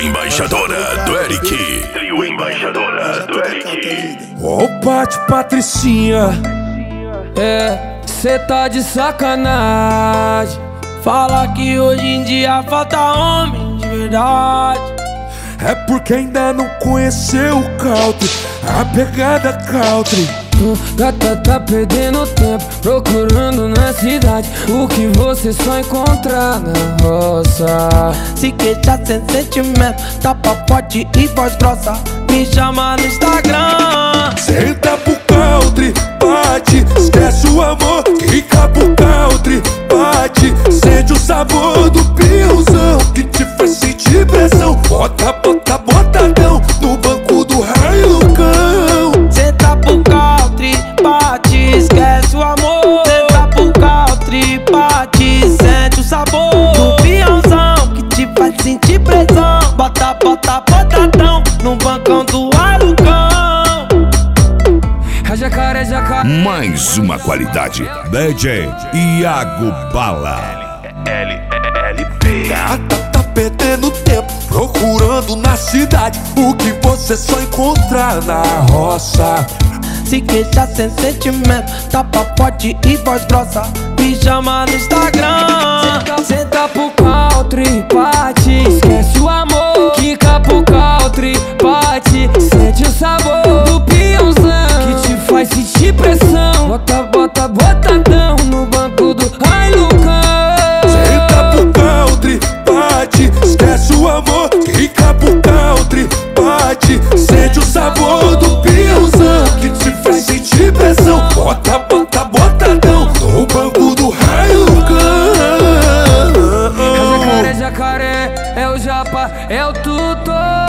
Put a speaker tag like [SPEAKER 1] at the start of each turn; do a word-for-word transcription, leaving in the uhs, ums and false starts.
[SPEAKER 1] Embaixadora do Eric. Trio Embaixadora do Eric.
[SPEAKER 2] Ô Pati Patricinha,
[SPEAKER 3] é, cê tá de sacanagem. Fala que hoje em dia falta homem de verdade.
[SPEAKER 2] é porque ainda não conheceu o country, a pegada country.
[SPEAKER 3] Gata tá perdendo tempo procurando na cidade o que você só encontrar na roça.
[SPEAKER 4] Se queixa sem sentimento, tapa forte e voz grossa, me chama no Instagram.
[SPEAKER 2] Senta pro country, bate, esquece o amor, fica pro country, bate, sente o sabor do piãozão que te faz sentir pressão. Bota, bota, botadão no banco do Hilux.
[SPEAKER 4] Senta pro country, bate, esquece o amor. Senta pro country, bate, sente o sabor do peãozão que te faz sentir pressão. Bota, bota, botadão no bancão do alucão.
[SPEAKER 3] É jacaré, jacaré.
[SPEAKER 1] Mais uma qualidade. D J Iago Bala.
[SPEAKER 4] L L P.
[SPEAKER 2] Gata tá perdendo tempo procurando na cidade o que você só encontrar na roça.
[SPEAKER 4] Se queixa sem sentimento, tapa forte e voz grossa, me chama no Instagram.
[SPEAKER 3] Senta pro country, bate, esquece o amor. Quica pro country, bate, sente o sabor do peãozão que te faz sentir pressão. Bota, bota, botadão no banco do Hilux.
[SPEAKER 2] Senta pro country, bate, esquece o amor, fica pro country, bate, sente o sabor do peãozão que te faz sentir pressão. Bota, bota, botadão no banco do Hilux.
[SPEAKER 3] É jacaré, jacaré, é o japa, é o tutor.